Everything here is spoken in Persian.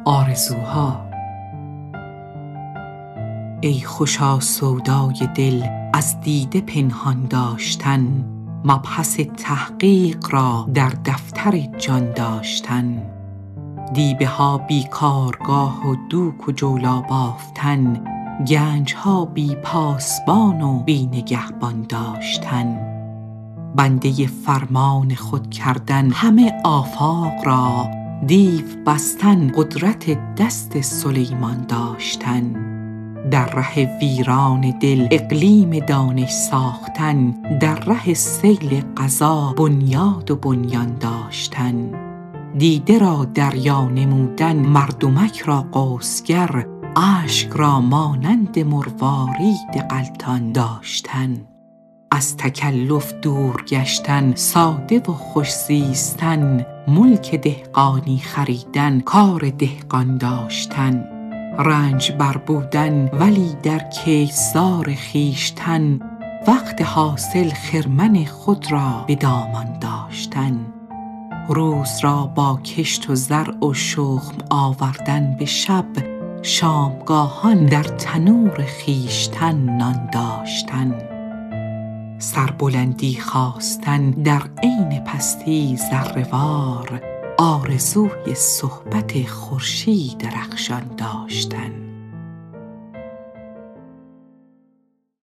آرزوها. ای خوشا سودای دل از دیده پنهان داشتن، مبحث تحقیق را در دفتر جان داشتن. دیبه ها بی کارگاه و دوک و جولا بافتن، گنج ها بی پاسبان و بی نگهبان داشتن. بنده فرمان خود کردن همه آفاق را، دیو بستن قدرت دست سلیمان داشتن. در ره ویران دل اقلیم دانش ساختن، در ره سیل قضا بنیاد و بنیان داشتن. دیده را دریا نمودن، مردمک را قوسگر، اشک را مانند مروارید غلطان داشتن. از تکلف دور گشتن، ساده و خوش زیستن، ملک دهقانی خریدن، کار دهقان داشتن. رنج بر بودن ولی در کشتزار خویشتن، وقت حاصل خرمن خود را به دامان داشتن. روز را با کشت و زرع و شخم آوردن به شب، شامگاهان در تنور خویشتن نان داشتن. سربلندی خواستن در عین پستی ذره وار، آرزوی صحبت خورشید رخشان داشتن.